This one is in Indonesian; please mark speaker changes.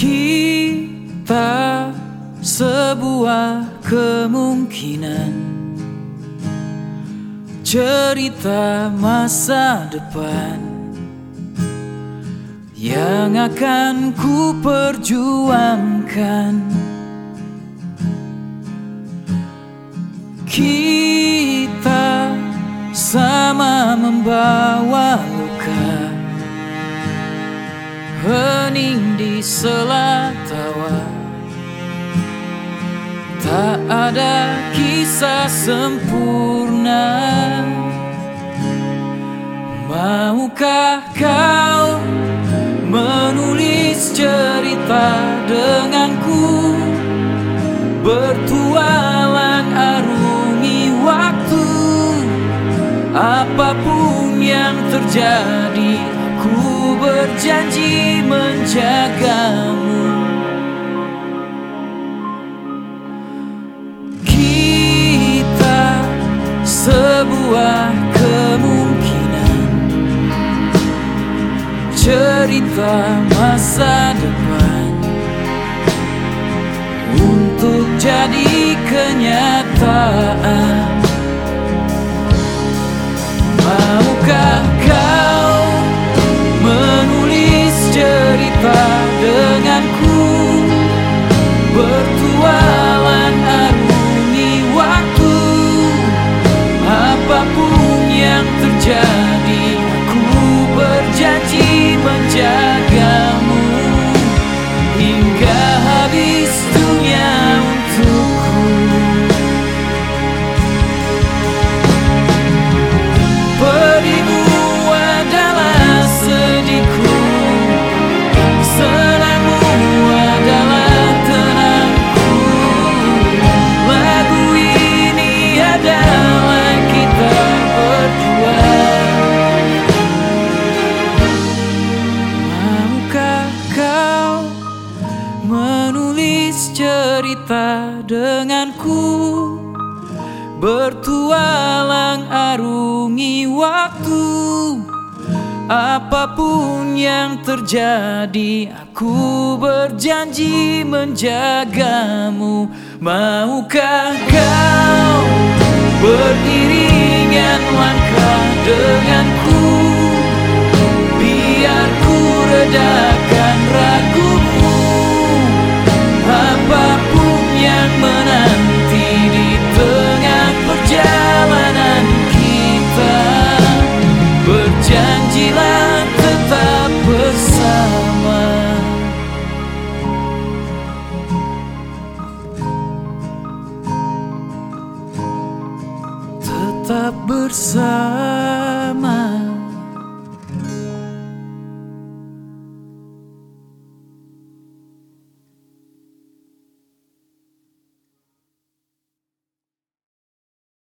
Speaker 1: Kita sebuah kemungkinan, cerita masa depan yang akan ku perjuangkan. Kita sama membawa luka, hening di sela tawa. Tak ada kisah sempurna. Maukah kau menulis cerita denganku, bertualang arungi waktu. Apapun yang terjadi, aku berjanji menjagamu. Kita sebuah kemungkinan, cerita masa depan untuk jadi kenyataan. Maukah kau menulis cerita denganku, bertualang arungi waktu. Apapun yang terjadi, aku berjanji menjagamu hingga habis dunia untukku. Pedihmu adalah sedihku, senangmu adalah tenangku. Lagu ini adalah kita berdua. Maukah kau menulis cerita denganku, bertualang arungi waktu. Apapun yang terjadi, aku berjanji menjagamu. Maukah kau beriringan langkah denganku, biar ku redakan ragumu. Apapun yang menanti di tengah perjalanan kita, berjanjilah tetap bersama. Tetap bersama.